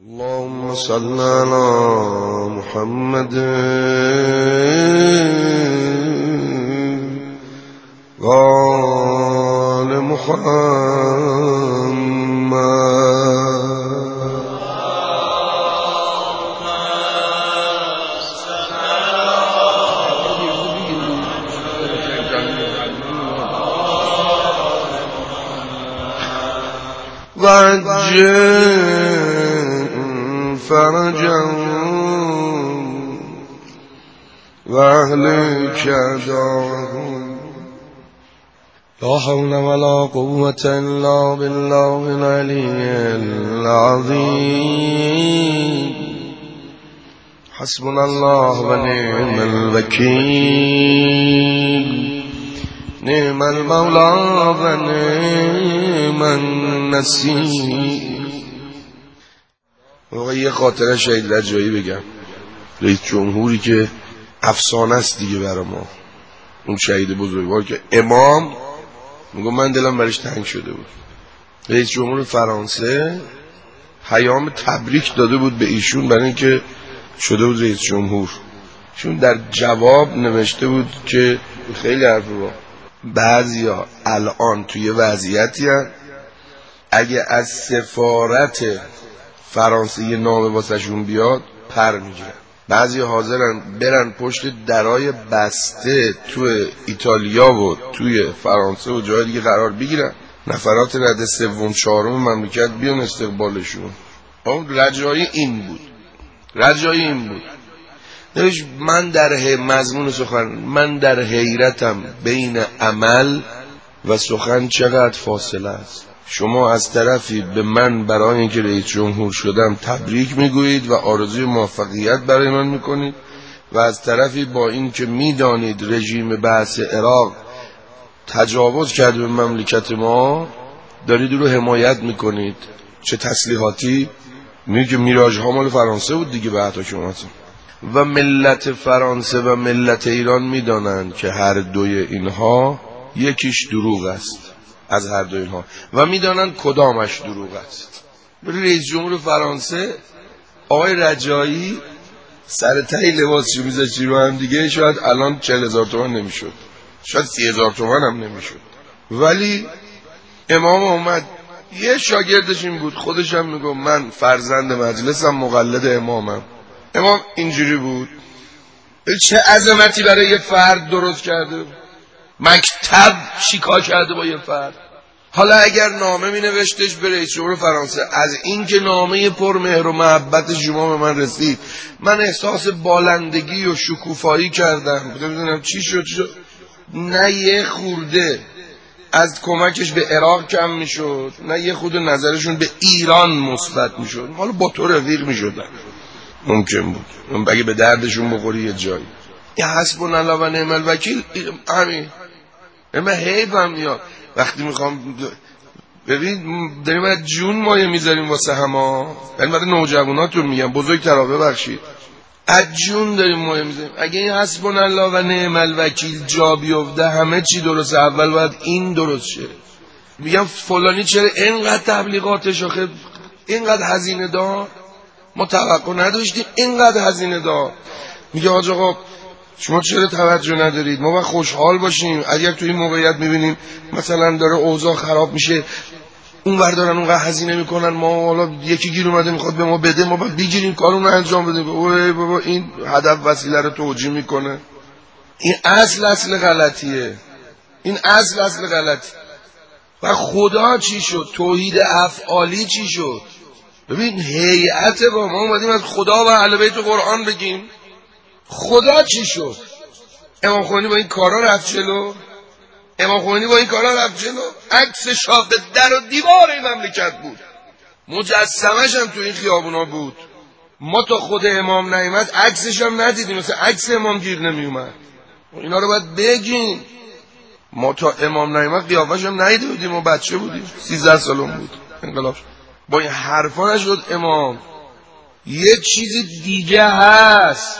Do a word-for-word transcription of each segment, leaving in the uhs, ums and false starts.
اللهم صل على محمد وآل محمد. وعجل فرجا وأهلك دارهم. لا حول ولا قوة إلا بالله العلي العظيم. حسبنا الله ونعم الوكيل. نعم المولى ونعم النصير. واقعا یه خاطره شهید رجایی بگم. رئیس جمهوری که افسانه است دیگه برای ما، اون شهید بزرگوار که امام میگه من دلم برش تنگ شده بود. رئیس جمهور فرانسه پیام تبریک داده بود به ایشون برای اینکه شده بود رئیس جمهور. چون در جواب نوشته بود که خیلی حرفه با بعضیا الان توی وضعیتی هست اگه از سفارت فرانسه یه نامه واسهشون بیاد پر میگیرن. بعضی حاضرن برن پشت درای بسته توی ایتالیا و توی فرانسه و جای دیگه قرار بگیرن، نفرات رده سوم چهارم مملکت بیان استقبالشون. اون رجایی این بود رجایی این بود نوشت من در ه... مضمون سخن من در حیرتم بین عمل و سخن چقدر فاصله است. شما از طرفی به من برای اینکه رئیس جمهور شدم تبریک میگویید و آرزوی موفقیت برای من میکنید و از طرفی با اینکه میدانید رژیم بعث عراق تجاوز کرده به مملکت ما دارید رو حمایت میکنید. چه تسلیحاتی؟ میگه که میراژ ها مال فرانسه بود دیگه. بعدا شما و ملت فرانسه و ملت ایران میدانند که هر دوی اینها یکیش دروغ است از هر دوی اینها و میدانند کدامش دروغ است. رئیس جمهور فرانسه آقای رجایی سر تای لباسشو میذاشتی رو هم دیگه شاید الان چهل هزار تومان نمیشد، شاید سی هزار تومان هم نمیشد. ولی امام اومد، یه شاگردش این بود، خودش هم میگم من فرزند مجلسم مقلد امامم. امام اینجوری بود. چه عظمتی برای یه فرد درست کرده، مکتب چیکار کرده با یه فرد. حالا اگر نامه می نوشتش به رئیس جمهور فرانسه از این که نامه پر مهر و محبت شما به من رسید من احساس بالندگی و شکوفایی کردم، بدونم چی شد چی شد. نه یه خورده از کمکش به عراق کم می شد، نه یه خورده نظرشون به ایران مثبت می شد. حالا با تو رفیق می شدن ممکن بود اگه به دردشون بخوری یه جایی. یه حسبنا الله و نعم الوکیل. همین من حیفم میاد وقتی میخوام ببین داریم از جون مایه میذاریم واسه هما، یعنی برای نوجواناتون میگم بزرگترا ببخشید، از جون داریم مایه میذاریم. اگه این حسبنا الله و نعم الوکیل جا بیفته همه چی درسته. اول باید این درست شه. میگم فلانی چرا اینقدر تبلیغاتش آخه اینقدر هزینه دار، ما توقع نداشتیم اینقدر هزینه دار. میگه حاج آقا شما چرا توجه ندارید، ما باید خوشحال باشیم. اگر توی این موقعیت میبینیم مثلا داره اوضاع خراب میشه اون ور دارن اونقدر هزینه میکنن، ما حالا یکی گیر اومده میخواد به ما بده ما باید بگیریم کارونو انجام بدیم. اوه بابا این هدف وسیله رو توجیه میکنه. این اصل اصل غلطیه. این اصل اصل غلطی. و خدا چی شد؟ توحید افعالی چی شد؟ ببین هیئت با ما اومدیم از خدا و اهل بیت قرآن بگیم. خدا چی شد؟ امام خمینی با این کارا رفت جلو. امام خمینی با این کارا رفت جلو. عکس شاه به در و دیوار این مملکت بود، مجسمش هم تو این خیابونا بود. ما تا خود امام نیامد عکسش هم ندیدیم، مثلا عکس امام گیر نمی اومد. اینا رو باید بگیم. ما تا امام نیامد قیافش هم ندیده بودیم، ما بچه بودیم، سیزده سالم بود انقلاب. با این حرفا نشد امام. یه چیز دیگه هست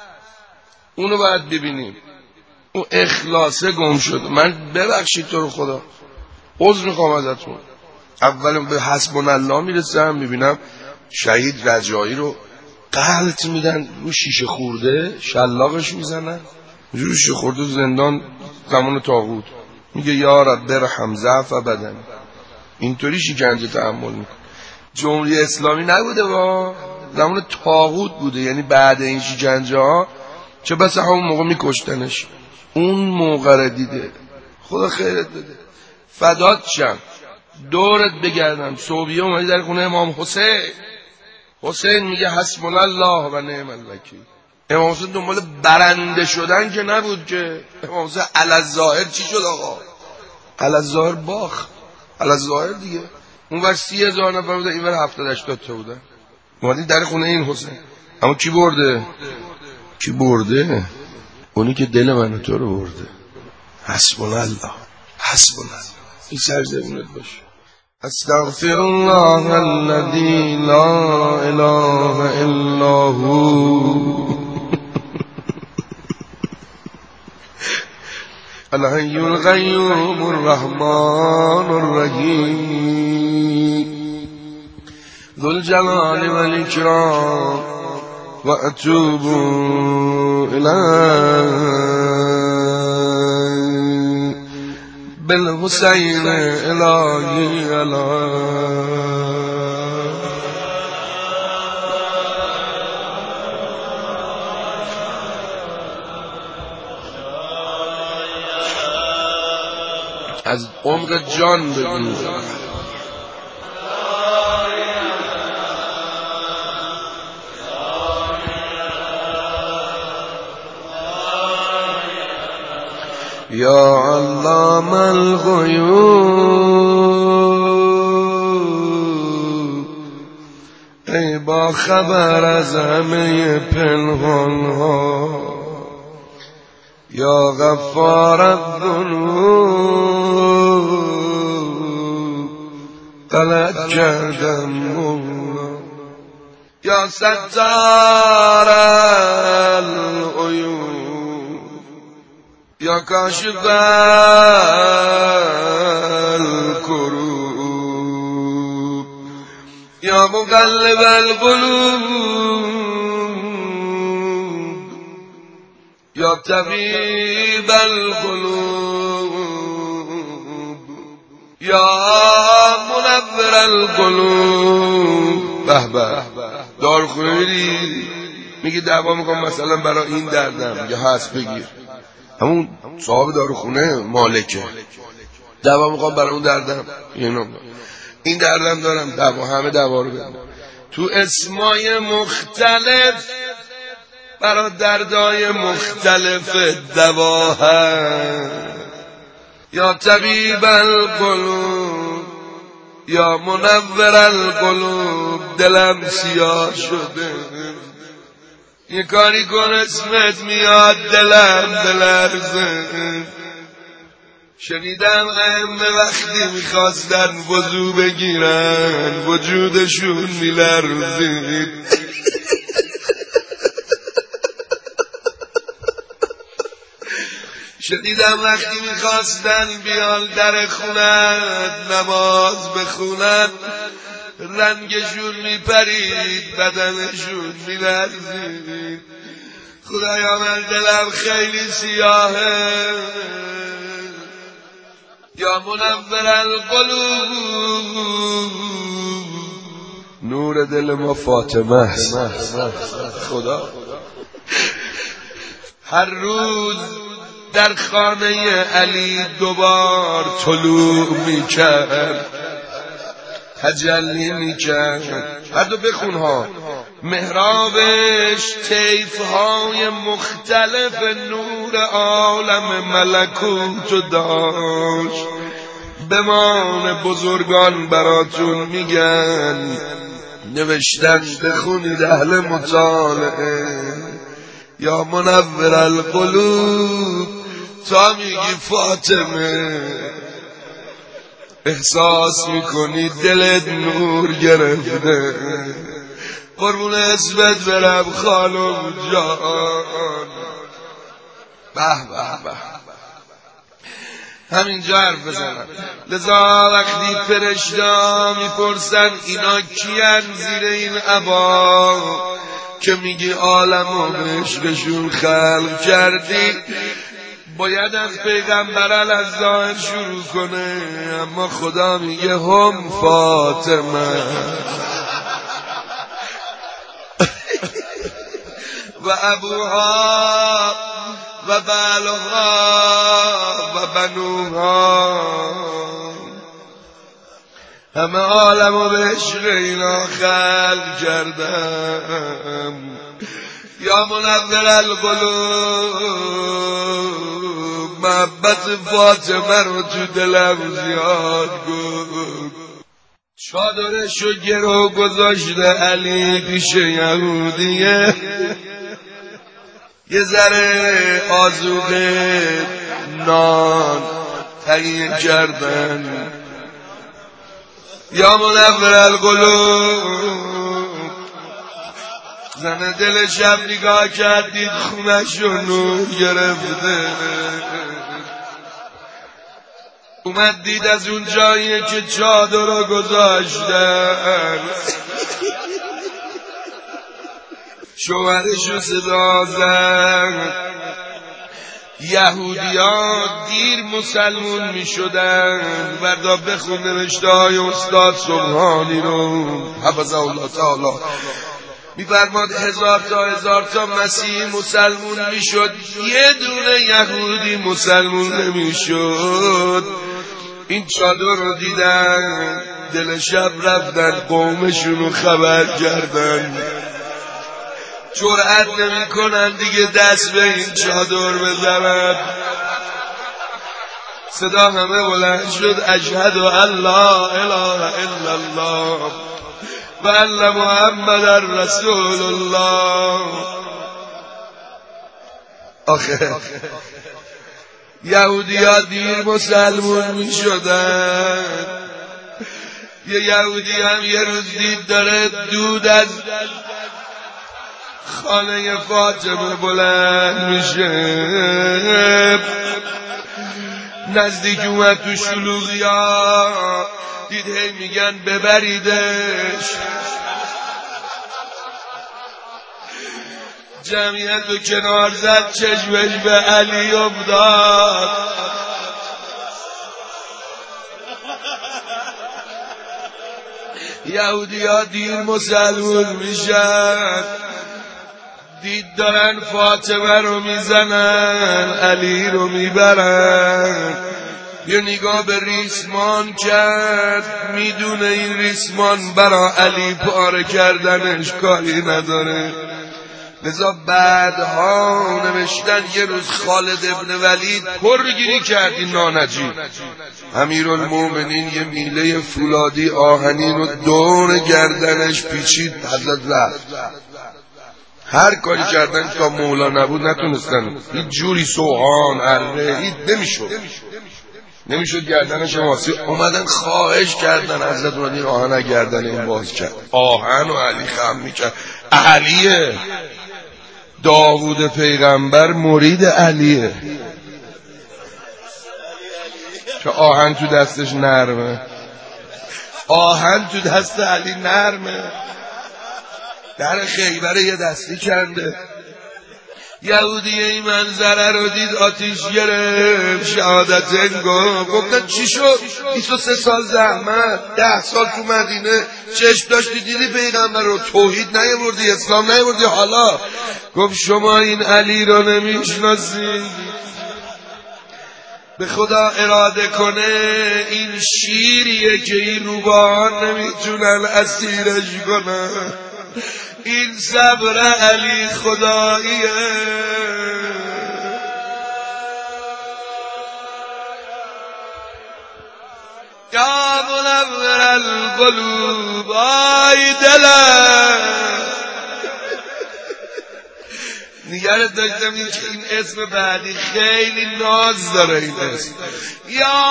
اونو باید ببینیم. اون اخلاصه گم شد. من ببخشید تو رو خدا عذر میخوام ازتون. اول به حسبنا الله میرسم میبینم شهید رجایی رو قلط میدن رو شیشه خورده، شلاقش میزنن رو شیشه خورده زندان زمان طاغوت. میگه یا رب برحم ضعف بدن. اینطوری شکنجه تحمل میکنه. جمهوری اسلامی نبوده با زمان طاغوت بوده، یعنی بعد این شکنجه ها چه بسا همون موقع میکشتنش. اون موقع را دیده. خدا خیرت بده، فدات شم، دورت بگردم. صوبیه اومدی در خونه امام حسین، حسین میگه حسبنا الله و نعم الوکیل. امام حسین دنبال برنده شدن که نبود که. امام حسین الظاهر چی شد آقا؟ الظاهر باخ، الظاهر دیگه. اون وقت سی هزار نفر بوده، این ور هفتاد هشتاد تا بودن. اومدی در خونه این حسین. اما کی برده؟ کی برده؟ اونی که دل من تو رو برده. حسبنا الله، حسبنا الله. این سرزمینت باشه. استغفر الله الذي لا اله الا هو الحي القيوم الرحمن الرحيم ذو الجلال والإكرام وأتوب إليه بالحسين إلهي إلهي. از عمق جان بگو یا علام الغیوب، ای با خبر از همه پنهان ها، یا غفار الذنوب غلط کردم مولا، یا ستار العیوب، یا کاشف الکروب، یا مقلب القلوب، یا طبیب القلوب، یا منور القلوب. به به دارخونه میری میگی دعوا میکنم مثلا برای این دردم، میگه هست بگیر. همون صاحب داروخونه مالکه، دوا میخوام برای اون دردم، این دردم دارم، دوا همه دوا رو بدم. تو اسمای مختلف برای دردای مختلف دوا هست. یا طبیب القلوب، یا منور القلوب. دلم سیاه شده، یه کاری کن اسمت میاد دلم بلرزه. شنیدم ائمه وقتی میخواستن وضو بگیرن وجودشون میلرزید. شنیدم وقتی میخواستن بیان در خونت نماز بخونن رنگشون میپرید، بدنشون میلرزید. خدایا من دلم خیلی سیاهه. یا منور القلوب، نور دل ما فاطمه است. خدا هر روز در خانه علی دوبار طلوع میکرد، تجلی میکرد. هر دو بخون ها. محرابش طیفهای مختلف نور عالم ملکوت داشت. بمان بزرگان براتون میگن، نوشتن بخونید اهل مطالعه. یا منور القلوب، تا میگی فاطمه احساس میکنی دلت نور گرفته. قربون اسمت برم خانم جان. به به به. همینجا حرف بزنم. لذا وقتی فرشتا میپرسن اینا کیان زیر این عبا که میگی عالمو به عشقشون خلق کردی، باید از پیغمبر الازظاهر شروع کنه، اما خدا میگه هم فاطمه و ابوها و بالها و بنوها، همه عالمو به عشق اینا خلق کردم. یا منور القلوب، محبت فاطمه رو تو دلم زیاد کن. چادرشو گرو گذاشته علی پیش یهودیه، یه ذره آذوقه نان تهیه کردن. یا منور القلوب، زن دل شب نگاه کردید خونش رو نور گرفته، اومد دید از اون جاییه که چادر رو گذاشتن، شوهرشو صدا زد. یهودی ها دیر مسلمون می شدن. بردا بخون نوشته های استاد سبحانی رو حفظه الله تعالی، می فرماد هزار تا هزار تا مسیحی مسلمون می شد، یه دونه یهودی مسلمون نمی شد. این چادر رو دیدن، دل شب رفتن قومشون رو خبر کردن، جرأت نمی کنن دیگه دست به این چادر بزنن. صدا همه بلند شد اشهد ان لا اله الا الله و ان محمد رسول الله. آخه یهودی ها دیر مسلمون می شدن. یه یهودی هم یه روز دید داره دود از خانه فاطمه بلند میشه، نزدیک اومد تو شلوغی ها، دید هی میگن ببریدش. جمعیت رو کنار زد، چشمش به علی افتاد. یهودی ها دیر مسلمون میشن، دید دارن فاطمه رو میزنن، علی رو میبرن. یه نگاه به ریسمان کرد، میدونه این ریسمان برا علی پاره کردنش کاری نداره. لذا بعدها نوشتن یه روز خالد ابن ولید پرگیری کرد این نانجی، امیرالمومنین یه میله فولادی آهنی رو دور گردنش پیچید، حضرت رفت. هر کاری کردن تا مولا نبود نتونستن، هیچ جوری سوهان اره هیچ نمیشد نمیشد گردنش واسی. اومدن خواهش کردن حضرت اومدین آهن گردن این باز کرد، آهن و علی خم میکرد. علیه داوود پیغمبر مرید علیه که آهن تو دستش نرمه، آهن تو دست علی نرمه. در خیبر یه دستی کنده. یهودی این منظره رو دید آتیش گرفت، شهادتین گفت. گفتن چی شد؟ بیست و سه سال زحمت، ده سال تو مدینه چشم داشتی دیدی پیغمبر رو، توحید نیاوردی، اسلام نیاوردی، حالا گفت شما این علی رو نمیشناسید. به خدا اراده کنه این شیریه که این روبان نمیتونن اسیرش کنن. این صبر علی خداییه. یا منور القلوب، آی دلم نگرد داشتم این که این اسم بعدی خیلی ناز داره. این اسم یا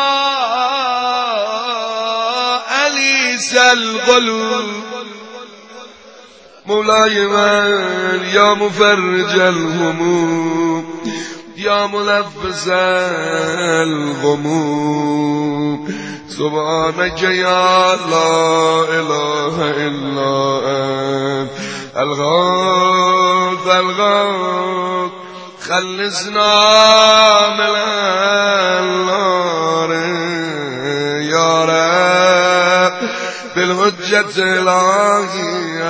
علی القلوب، مولای من، یا مفرج الهموم، يا ملبس الغموم سبحانك يا لا إله إلا أنت الغوث الغوث خلصنا من النار يا رب بالحجة العاجية